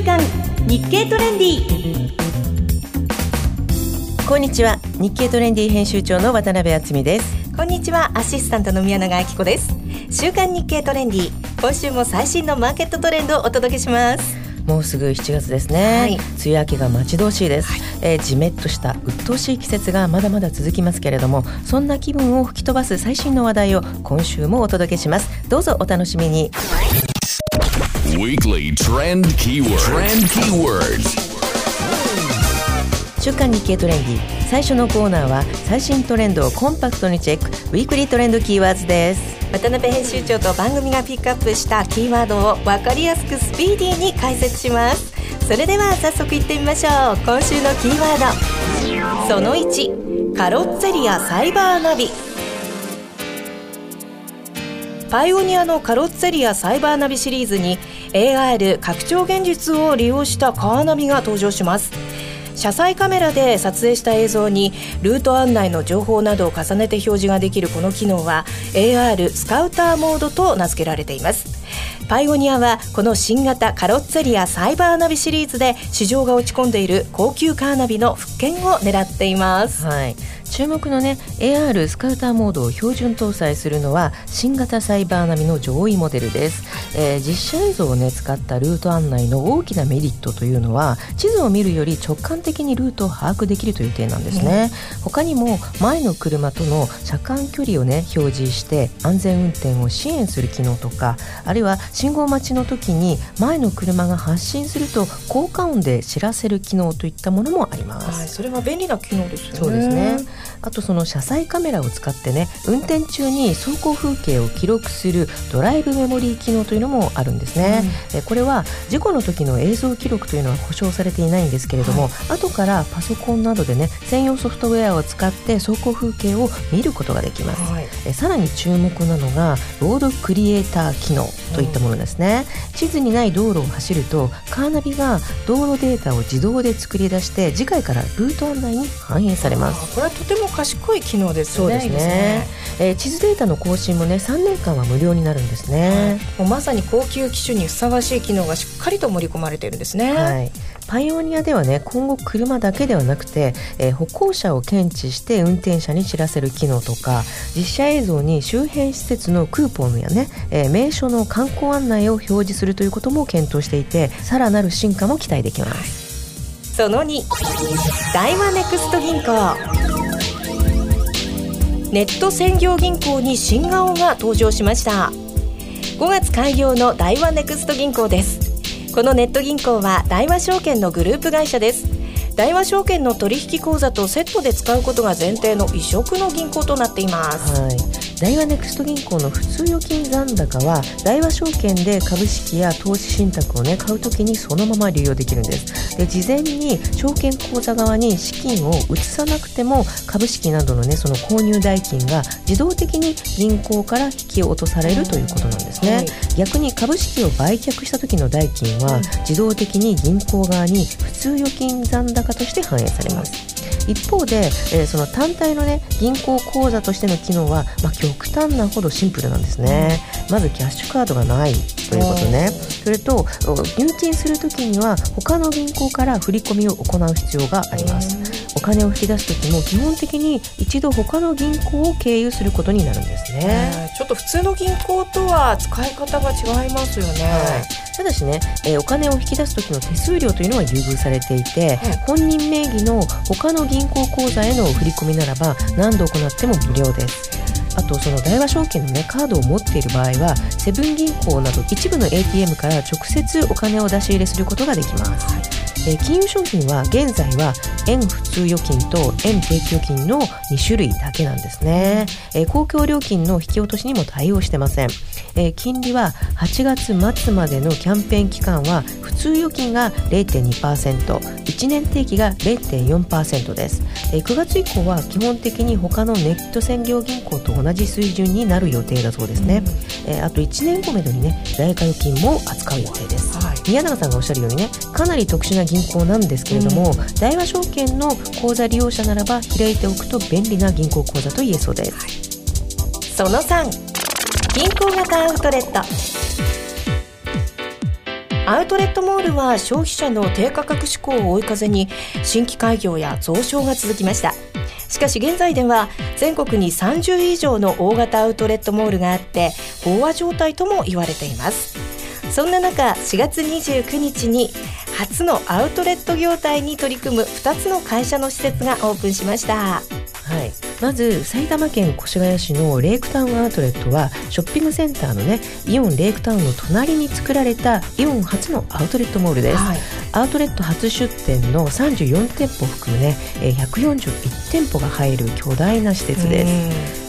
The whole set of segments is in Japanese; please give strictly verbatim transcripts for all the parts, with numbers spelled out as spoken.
刊日経トレンディ。 こんにちは、日経トレンディ編集長の渡辺敦美です。 こんにちは、アシスタントの宮永明子です。週刊日経トレンディ、今週も最新のマーケットトレンドをお届けします。 もうすぐしちがつですね、はい、梅雨明けが待ち遠しいです、はい。えー、じめっとした鬱陶しい季節がまだまだ続きますけれども、そんな気分を吹き飛ばす最新の話題を今週もお届けします。どうぞお楽しみに。 Weekly Trend Keyword Trend Keywords 週刊日経トレンディ、最初のコーナーは最新トレンドをコンパクトにチェック、ウィークリートレンドキーワードです。 渡辺編集長と番組がピックアップしたキーワードを分かりやすくスピーディーに解説します。それでは早速いってみましょう。今週のキーワード、そのいち、カロッツェリアサイバーナビ。パイオニアのカロッツェリアサイバーナビシリーズに エーアール 拡張現実を利用したカーナビが登場します。車載カメラで撮影した映像にルート案内の情報などを重ねて表示ができるこの機能は エーアール スカウターモードと名付けられています。パイオニアはこの新型カロッツェリアサイバーナビシリーズで市場が落ち込んでいる高級カーナビの復権を狙っています。 はい、注目のね エーアール スカウターモードを標準搭載するのは新型サイバーナビの上位モデルです。えー、実写映像を、ね、使ったルート案内の大きなメリットというのは、地図を見るより直感的にルートを把握できるという点なんですね。うん、他にも前の車との車間距離を、ね、表示して安全運転を支援する機能とか、あるいは信号待ちの時に前の車が発進すると効果音で知らせる機能といったものもあります。 はい、それは便利な機能ですよね。 そうですね。あとその車載カメラを使ってね、運転中に走行風景を記録するドライブメモリー機能というのもあるんですね。うん、えこれは事故の時の映像記録というのは保証されていないんですけれども、はい、後からパソコンなどでね専用ソフトウェアを使って走行風景を見ることができます。はい、えさらに注目なのがロードクリエイター機能といったものですね。うん、地図にない道路を走るとカーナビが道路データを自動で作り出して次回からルート案内に反映されます。 これはとても賢い機能ですね。 そうですね。えー、地図データの更新もねさんねんかんは無料になるんですね。 はい、もうまさに高級機種にふさわしい機能がしっかりと盛り込まれているんですね。 はい、パイオニアではね今後車だけではなくて、えー、歩行者を検知して運転者に知らせる機能とか、実写映像に周辺施設のクーポンやね、えー、名所の観光案内を表示するということも検討していて、さらなる進化も期待できます。はい、 そのに、大和ネクスト銀行。ネット専業銀行に新顔が登場しました。ごがつ開業の大和ネクスト銀行です。このネット銀行は大和証券のグループ会社です。大和証券の取引口座とセットで使うことが前提の異色の銀行となっています。 はい、大和ネクスト銀行の普通預金残高は大和証券で株式や投資信託を、ね、買うときにそのまま利用できるんです。で事前に証券口座側に資金を移さなくても株式などの、ね、その購入代金が自動的に銀行から引き落とされるということなんですね。はい、逆に株式を売却した時の代金は自動的に銀行側に普通預金残高として反映されます。一方で、えー、その単体の、ね、銀行口座としての機能は、まあ、極端なほどシンプルなんですね。まずキャッシュカードがないということね。それと入金するときには他の銀行から振り込みを行う必要があります。お金を引き出すときも基本的に一度他の銀行を経由することになるんですね。 ちょっと普通の銀行とは使い方が違いますよね。 はい、ただしね、えー、お金を引き出す時の手数料というのは優遇されていて、うん、本人名義の他の銀行口座への振り込みならば何度行っても無料です。あとその大和証券の、ね、カードを持っている場合はセブン銀行など一部の エーティーエム から直接お金を出し入れすることができます。はい、えー、金融商品は現在は円普通預金と円定期預金のにしゅるいだけなんですね。えー、公共料金の引き落としにも対応してません。えー、金利ははちがつまつまでのキャンペーン期間は普通預金が れいてんにパーセント、いちねん定期が れいてんよんパーセント です。えー、くがつ以降は基本的に他のネット専業銀行と同じ水準になる予定だそうですね。うん、えー、あといちねんごめどにね代価預金も扱う予定です。はい、宮永さんがおっしゃるようにねかなり特殊な銀行なんですけれども、うん、大和証券の口座利用者ならば開いておくと便利な銀行口座と言えそうです。はい、 そのさん、銀行型アウトレット。 アウトレットモールは消費者の低価格志向を追い風に新規開業や増床が続きました。しかし現在では全国にさんじゅう以上の大型アウトレットモールがあって飽和状態とも言われています。そんな中、しがつにじゅうくにちに初のアウトレット業態に取り組むふたつの会社の施設がオープンしました。 はい、まず埼玉県越谷市のレイクタウンアウトレットはショッピングセンターのねイオンレイクタウンの隣に作られたイオン初のアウトレットモールです、はい、アウトレット初出店のさんじゅうよんてんぽを含むねひゃくよんじゅういってんぽが入る巨大な施設です。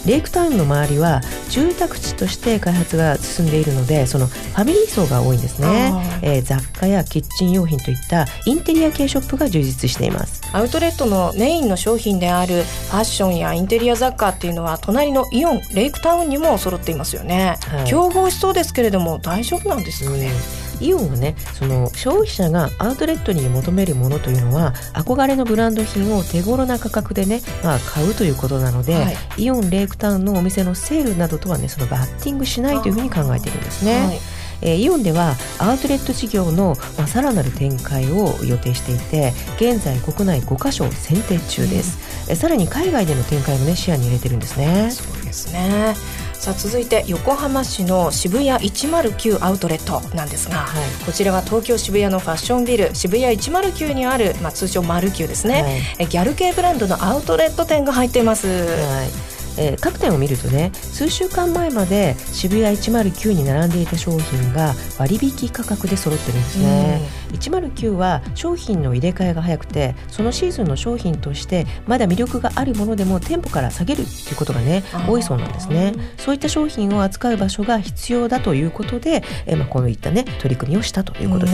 レイクタウンの周りは住宅地として開発が進んでいるのでそのファミリー層が多いんですね、えー、雑貨やキッチン用品といったインテリア系ショップが充実しています。 アウトレットのメインの商品であるファッションやインテリア雑貨っていうのは隣のイオンレイクタウンにも揃っていますよね、はい、競合しそうですけれども大丈夫なんですかね。 イオンはねその消費者がアウトレットに求めるものというのは憧れのブランド品を手頃な価格でね、まあ、買うということなので、はい、イオンレイクタウンのお店のセールなどとはねそのバッティングしないというふうに考えているんですね、はい。えー、イオンではアウトレット事業の、まあ、さらなる展開を予定していて現在国内ごかしょ選定中です、うん、えさらに海外での展開もね視野に入れてるんですね。 そうですね。さあ続いて横浜市の渋谷いちまるきゅうアウトレットなんですが、はい、こちらは東京渋谷のファッションビル渋谷いちまるきゅうにある、まあ、通称マルキューですね、はい、えギャル系ブランドのアウトレット店が入っています、はい。 えー、各店を見るとね数週間前まで渋谷いちまるきゅうに並んでいた商品が割引価格で揃ってるんですね、うん、いちまるきゅうは商品の入れ替えが早くてそのシーズンの商品としてまだ魅力があるものでも店舗から下げるということがね多いそうなんですね。そういった商品を扱う場所が必要だということで、えーまあ、こういったね取り組みをしたということです、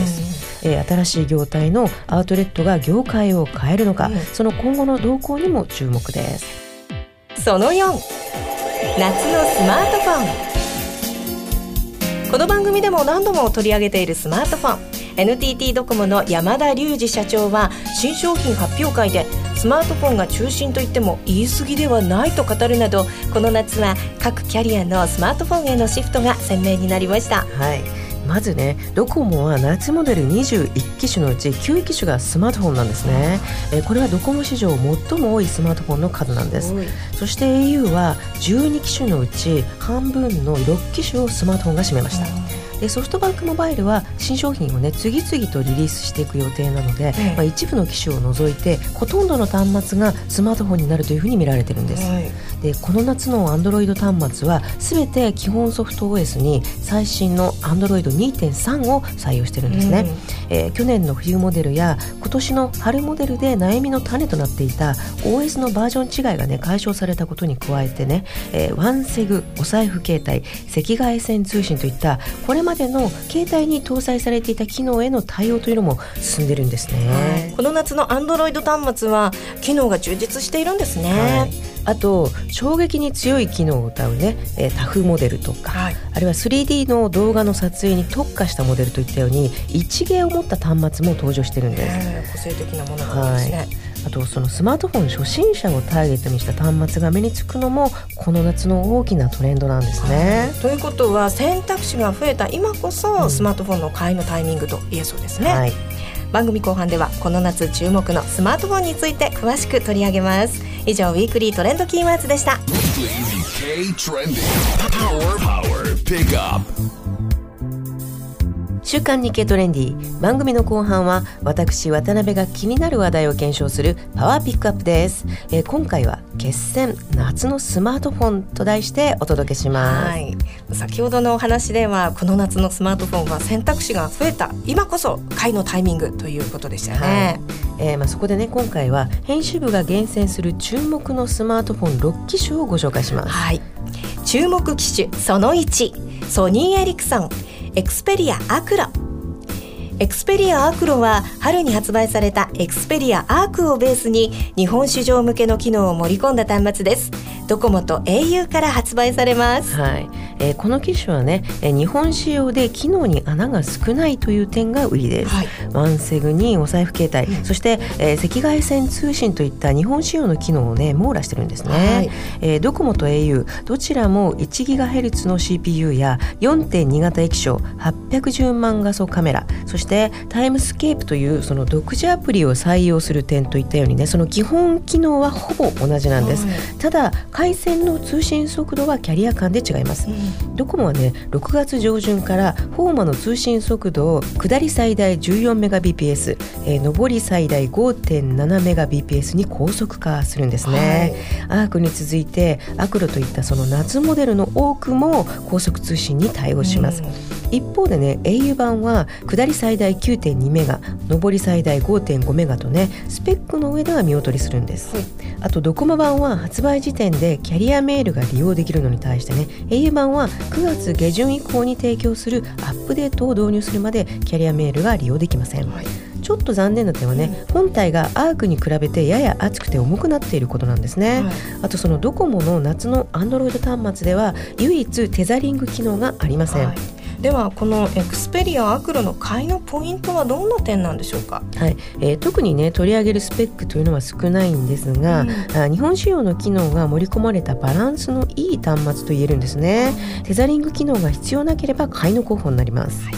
うん。えー、新しい業態のアウトレットが業界を変えるのか、うん、その今後の動向にも注目です。 そのよん、夏のスマートフォン。この番組でも何度も取り上げているスマートフォン エヌティーティー ドコモの山田隆二社長は新商品発表会でスマートフォンが中心といっても言い過ぎではないと語るなどこの夏は各キャリアのスマートフォンへのシフトが鮮明になりました。 はい、まずねドコモは夏モデルにじゅういっきしゅのうちきゅうきしゅがスマートフォンなんですね、えー、これはドコモ史上最も多いスマートフォンの数なんです。そして エーユー はじゅうにきしゅのうち半分のろっきしゅをスマートフォンが占めました。でソフトバンクモバイルは新商品をね次々とリリースしていく予定なので、うんまあ、一部の機種を除いてほとんどの端末がスマートフォンになるというふうに見られてるんです、はい、でこの夏の Android 端末は全て基本ソフト オーエス に最新の アンドロイドにてんさん を採用してるんですね、うんえー、去年の冬モデルや今年の春モデルで悩みの種となっていた オーエス のバージョン違いがね解消されたことに加えてね、えー、ワンセグお財布携帯赤外線通信といったこれまでの携帯に搭載されていた機能への対応というのも進んでるんですね。 この夏の Android 端末は機能が充実しているんですね、はい、 あと衝撃に強い機能を謳うね、えー、タフモデルとか、はい、あるいは スリーディー の動画の撮影に特化したモデルといったように一芸を持った端末も登場してるんです。 個性的なものがあるんですね、はい。 あとそのスマートフォン初心者をターゲットにした端末が目につくのもこの夏の大きなトレンドなんですね、 はい、ということは選択肢が増えた今こそスマートフォンの買いのタイミングと言えそうですね、はい、番組後半ではこの夏注目のスマートフォンについて詳しく取り上げます。以上ウィークリートレンドキーワードでした。 週刊日経トレンディ番組の後半は私渡辺が気になる話題を検証するパワーピックアップです、えー、今回は決戦夏のスマートフォンと題してお届けします、はい、 先ほどのお話ではこの夏のスマートフォンは選択肢が増えた今こそ買いのタイミングということでしたよね、はいえーまあ、そこでね今回は編集部が厳選する注目のスマートフォンろっきしゅをご紹介します、 はい、注目機種そのいちソニーエリクソンエクスペリアアクロ。エクスペリアアクロは春に発売されたエクスペリアアークをベースに日本市場向けの機能を盛り込んだ端末です。ドコモと エーユー から発売されます、 はいえー、この機種はね、えー、日本仕様で機能に穴が少ないという点が売りです、はい、ワンセグにお財布携帯、うん、そして、えー、赤外線通信といった日本仕様の機能をね網羅してるんですね、はい、えー、ドコモと エーユー どちらも いちギガヘルツ の シーピーユー や よんてんに 型液晶はっぴゃくじゅうまん画素カメラ、そしてタイムスケープというその独自アプリを採用する点といったようにね、その基本機能はほぼ同じなんです、はい、ただ回線の通信速度はキャリア間で違います、うん、ドコモはねろくがつ上旬からフォーマの通信速度を下り最大 じゅうよんメガビーピーエス、えー、上り最大 ごてんななメガビーピーエス に高速化するんですね、はい、アークに続いてアクロといったその夏モデルの多くも高速通信に対応します、うん、一方でね エーユー 版は下り最大 きゅうてんにメガ、上り最大 ごてんごメガとねスペックの上では見劣りするんです、はい、あとドコモ版は発売時点でキャリアメールが利用できるのに対してね エーユー 版はくがつ下旬以降に提供するアップデートを導入するまでキャリアメールが利用できません、はい、ちょっと残念な点はね、うん、本体がアークに比べてやや厚くて重くなっていることなんですね、はい、あとそのドコモの夏の Android 端末では唯一テザリング機能がありません、はい、 ではこのエクスペリアアクロの買いのポイントはどんな点なんでしょうか。 はい、えー、特にね取り上げるスペックというのは少ないんですが、うん、あ日本仕様の機能が盛り込まれたバランスのいい端末と言えるんですね、うん、テザリング機能が必要なければ買いの候補になります、はい、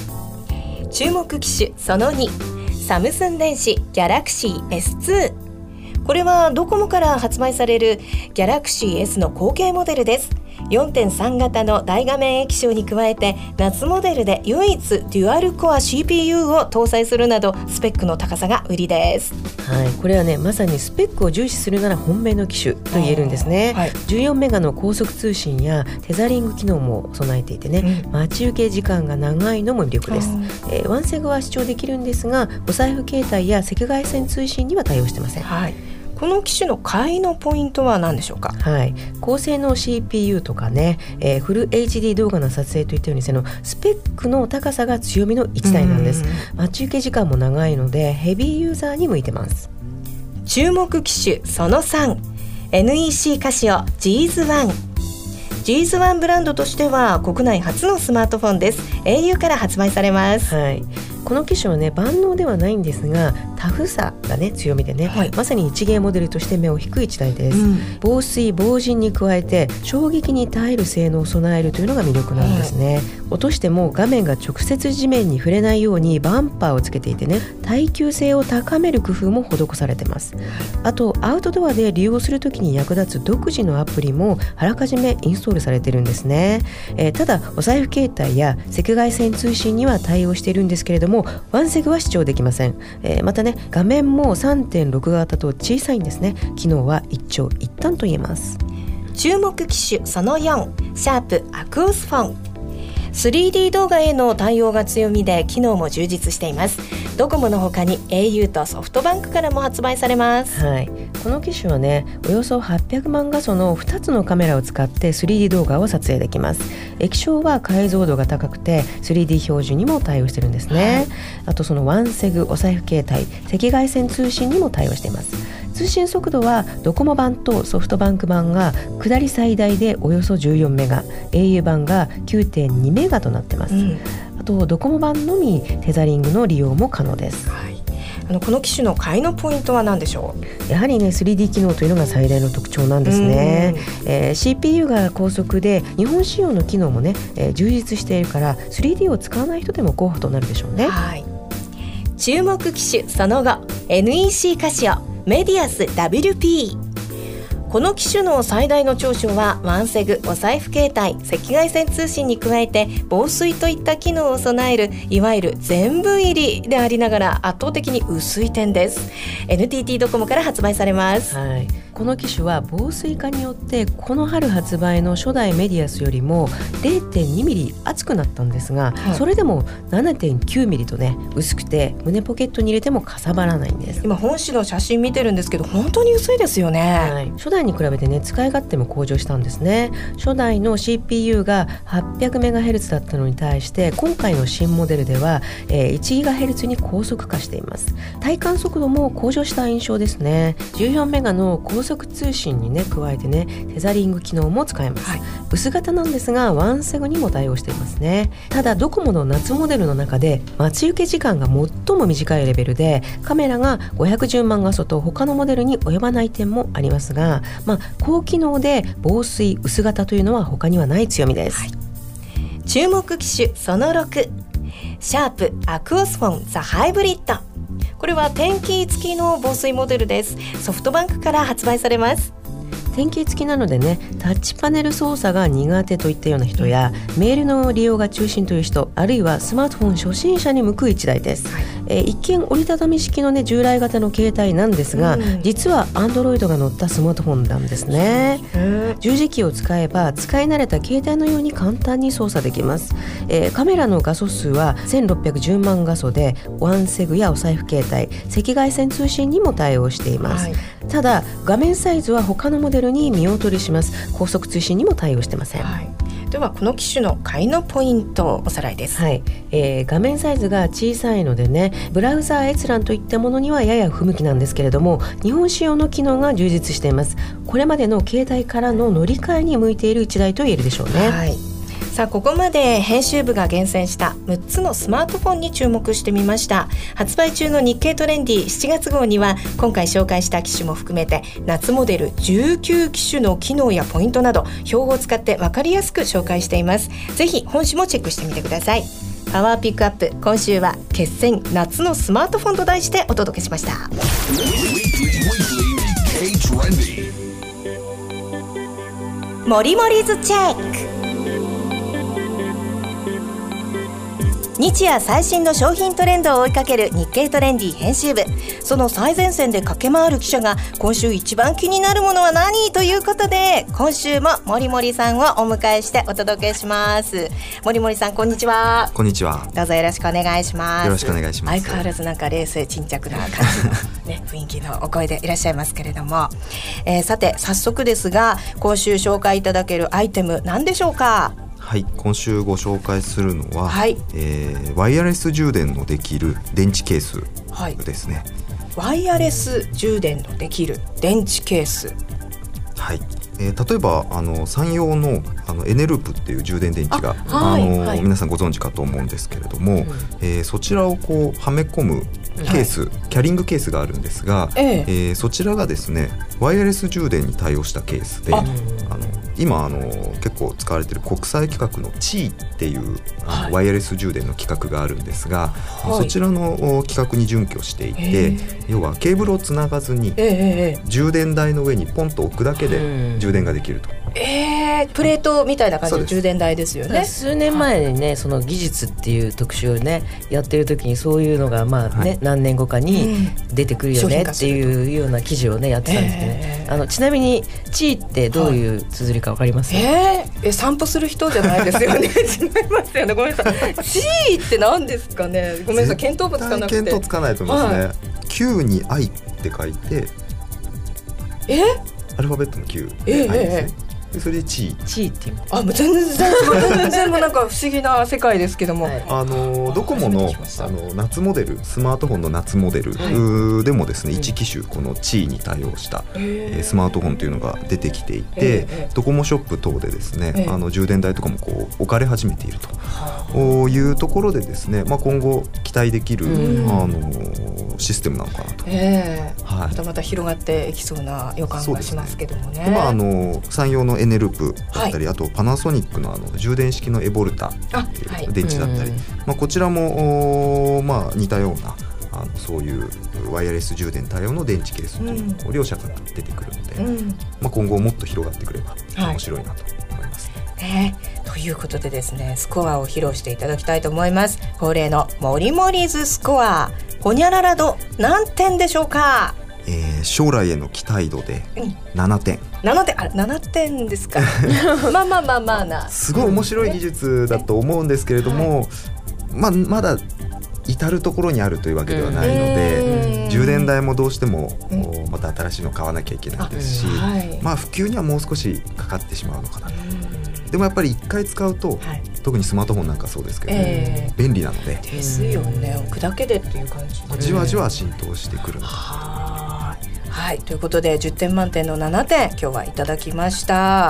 注目機種そのに、サムスン電子ギャラクシー エスツー。 これはドコモから発売されるギャラクシー エス の後継モデルです。よんてんさん 型の大画面液晶に加えて夏モデルで唯一デュアルコア シーピーユー を搭載するなどスペックの高さが売りです、 はい、これはねまさにスペックを重視するなら本命の機種と言えるんですね、はい、じゅうよんメガの高速通信やテザリング機能も備えていてね、うん、待ち受け時間が長いのも魅力です、えー、ワンセグは視聴できるんですがお財布携帯や赤外線通信には対応してません、 はい、この機種の買いのポイントは何でしょうか。 はい、高性能 シーピーユー とかね、えー、フル エイチディー 動画の撮影といったようにそのスペックの高さが強みのいちだいなんです。待ち受け時間も長いのでヘビーユーザーに向いてます。 注目機種そのさん、 エヌイーシー カシオ ジーズワン。 ジーズワン ブランドとしては国内初のスマートフォンです。 エーユー から発売されます、 はい、この機種はね万能ではないんですがタフさがね強みでね、はい、まさに一芸モデルとして目を引く一台です、うん、防水防塵に加えて衝撃に耐える性能を備えるというのが魅力なんですね、はい、落としても画面が直接地面に触れないようにバンパーをつけていてね耐久性を高める工夫も施されてます。あとアウトドアで利用するときに役立つ独自のアプリもあらかじめインストールされてるんですね、えー、ただお財布携帯や赤外線通信には対応しているんですけれどもワンセグは視聴できません、えー、またね画面も さんてんろく 型と小さいんですね。機能は一長一短と言えます。 注目機種そのよん、シャープアクオスフォン。 スリーディー 動画への対応が強みで機能も充実しています。ドコモの他に エーユー とソフトバンクからも発売されます、 はい、この機種はねおよそはっぴゃくまん画素のふたつのカメラを使って スリーディー 動画を撮影できます。液晶は解像度が高くて スリーディー 表示にも対応してるんですね、はい、あとそのワンセグお財布携帯赤外線通信にも対応しています。通信速度はドコモ版とソフトバンク版が下り最大でおよそじゅうよんメガ、 エーユー 版が きゅうてんにメガとなってます、うん、あとドコモ版のみテザリングの利用も可能です、 はい、あのこの機種の買いのポイントは何でしょう。やはりね スリーディー 機能というのが最大の特徴なんですね、えー、シーピーユー が高速で日本仕様の機能もね、えー、充実しているから スリーディー を使わない人でも候補となるでしょうね、 はい、注目機種そのご、 エヌイーシー カシオメディアス ダブリューピー。 この機種の最大の長所はワンセグお財布携帯赤外線通信に加えて防水といった機能を備えるいわゆる全部入りでありながら圧倒的に薄い点です。 エヌティーティー ドコモから発売されます、 はい、この機種は防水化によってこの春発売の初代メディアスよりも れいてんにミリ厚くなったんですが、はい、それでも ななてんきゅうミリとね薄くて胸ポケットに入れてもかさばらないんです。 今本紙の写真見てるんですけど本当に薄いですよね、 はい、初代に比べてね使い勝手も向上したんですね。初代の シーピーユー が はっぴゃくメガヘルツ だったのに対して今回の新モデルでは、えー、いちギガヘルツ に高速化しています。体感速度も向上した印象ですね。じゅうよんメガの高速通信にね加えてねテザリング機能も使えます、はい、 薄型なんですがワンセグにも対応していますね。ただドコモの夏モデルの中で待ち受け時間が最も短いレベルで、カメラがごひゃくじゅうまん画素と他のモデルに及ばない点もありますが、まあ、高機能で防水薄型というのは他にはない強みです、はい。 注目機種そのろく、シャープアクオスフォンザハイブリッド。これは点キー付きの防水モデルです。ソフトバンクから発売されます。 点キー付きなのでね、タッチパネル操作が苦手といったような人や、メールの利用が中心という人、あるいはスマートフォン初心者に向く一台です、はい。えー、一見折りたたみ式の、ね、従来型の携帯なんですが、うん、実は Android が載ったスマートフォンなんですね。十字キーを使えば使い慣れた携帯のように簡単に操作できます、えー、カメラの画素数はせんろっぴゃくじゅうまん画素でワンセグやお財布携帯、赤外線通信にも対応しています、はい。ただ画面サイズは他のモデルに見劣りします。高速通信にも対応してません、はい。 ではこの機種の買いのポイントをおさらいです、 はい。えー、画面サイズが小さいのでね、ブラウザー閲覧といったものにはやや不向きなんですけれども、日本仕様の機能が充実しています。これまでの携帯からの乗り換えに向いている一台と言えるでしょうね、はい。 さあここまで編集部が厳選したむっつのスマートフォンに注目してみました。発売中の日経トレンディしちがつ号には今回紹介した機種も含めて夏モデルじゅうきゅう機種の機能やポイントなど表を使って分かりやすく紹介しています。ぜひ本誌もチェックしてみてください。パワーピックアップ、今週は決戦夏のスマートフォンと題してお届けしました。モリモリズチェック。日夜最新の商品トレンドを追いかける日経トレンディ編集部。その最前線で駆け回る記者が今週一番気になるものは何ということで、今週も森森さんをお迎えしてお届けします。森森さん、こんにちは。 こんにちは。 どうぞよろしくお願いします。 よろしくお願いします。 相変わらずなんか冷静沈着な感じの、ね、雰囲気のお声でいらっしゃいますけれども、えー、さて早速ですが、今週紹介いただけるアイテム何でしょうか？ はい、今週ご紹介するのは、 はい、 えー、ワイヤレス充電のできる電池ケースですね、 はい、ワイヤレス充電のできる電池ケース、 はい。えー、例えばあのサンヨーのあのエネループっていう充電電池があ、 はいあの、 はい、 皆さんご存知かと思うんですけれども、うん、えー、そちらをこうはめ込むケース、はい、キャリングケースがあるんですが、えええー、そちらがですねワイヤレス充電に対応したケースで、ああの今あの結構使われている国際規格の チー っていうあの、はい、ワイヤレス充電の規格があるんですが、はい、そちらの規格に準拠していて、えー、要はケーブルをつながずに、えー、充電台の上にポンと置くだけで充電ができると、 えー、プレートみたいな感じの充電台ですよね。 数年前にね、その技術っていう特集をねやってる時にそういうのがまあね、はい、何年後かに出てくるよねっていうような記事をねやってたんですけどね、えー、あのちなみにチーってどういう綴りか分かりますか？はい、 えー、え散歩する人じゃないですよね。違いますよね。ごめんなさい。チーって何ですかね。ごめんなさい、見当もつかなくて。 見当つかないと思いますね、はい、Q に I って書いて、 えアルファベットの Q、 えー、 I ですね、 えーそれでチーチーっていう、 あ、もう全然全然もなんか不思議な世界ですけども、はい、 あのドコモのあの夏モデル、スマートフォンの夏モデル、はい、でもですね、いち機種このチーに対応した、えー、スマートフォンというのが出てきていて、えー、ドコモショップ等でですね、えー、あの充電台とかもこう置かれ始めているというところでですね、まあ、今後期待できる、あのシステムなのかなと、えーはい、 またまた広がっていきそうな予感がしますけどもね。 で、まあ、あの産業のエネループだったり、はい、あとパナソニックの、あの充電式のエボルタっていう電池だったり、はい、まあ、こちらも、まあ、似たようなあのそういうワイヤレス充電対応の電池ケースというの、うん、両者から出てくるので、うん、まあ、今後もっと広がってくれば面白いなと思います、 はい、ね、ということでですね、スコアを披露していただきたいと思います。恒例のモリモリズスコア、ホニャララ度何点でしょうか？ えー、将来への期待度でななてん、うん、 ななてん、あ、ななてんですか。まあまあまあまあな、 すごい面白い技術だと思うんですけれども、はい、まあ、まだ至るところにあるというわけではないので、充電台もどうしてもまた新しいの買わなきゃいけないですし、はい、まあ、普及にはもう少しかかってしまうのかなと。でもやっぱりいっかい使うと、はい、特にスマートフォンなんかそうですけど、えー、便利なのでですよね。置くだけでっていう感じでじわじわ浸透してくるのかなと。 ははい、ということでじゅってん満点のななてん今日はいただきました。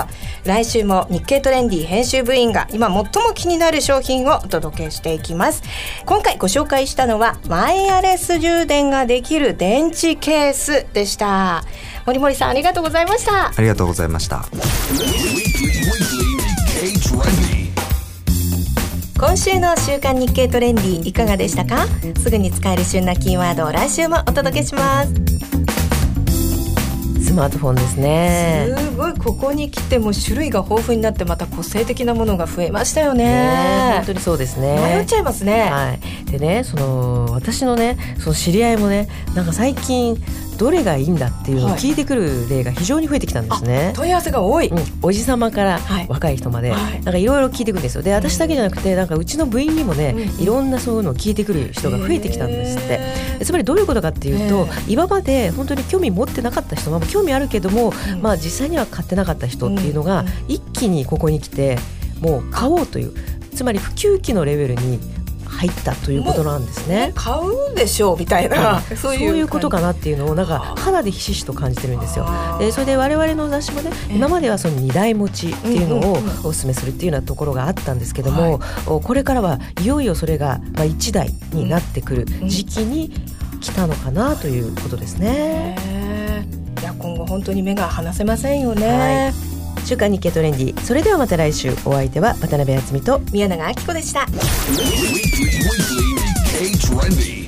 来週も日経トレンディ編集部員が今最も気になる商品をお届けしていきます。今回ご紹介したのはワイヤレス充電ができる電池ケースでした。森森さんありがとうございました。 ありがとうございました。 今週の週刊日経トレンディいかがでしたか？すぐに使える旬なキーワードを来週もお届けします。 スマートフォンですね。 すごいここに来ても種類が豊富になってまた個性的なものが増えましたよ ね, ね本当にそうですね。 迷っちゃいますね、 はい、でねその私のねその知り合いもねなんか最近どれがいいんだっていうのを聞いてくる例が非常に増えてきたんですね、 はい、問い合わせが多い、 うん、おじさまから若い人まで、はい、なんかいろいろ聞いてくるんですよ。で私だけじゃなくてなんかうちの部員にもね、うん、いろんなそういうのを聞いてくる人が増えてきたんですって。つまりどういうことかっていうと今まで本当に興味持ってなかった人、まあ、興味あるけども、うんまあ、実際には買ってなかった人っていうのが一気にここに来てもう買おうというつまり普及期のレベルに入ったということなんですね。 買うんでしょうみたいなそういう、そういうことかなっていうのをなんか肌でひしひしと感じてるんですよ。でそれで我々の雑誌もね今まではそのにだい持ちっていうのをお勧めするっていうようなところがあったんですけども、はい、これからはいよいよそれがまあいちだいになってくる時期に来たのかなということですね。 いや今後本当に目が離せませんよね、 はい、週刊日経トレンディそれではまた来週。お相手は渡辺敦美と宮永明子でした。 Weekly, weekly, weekly, K-Trendy.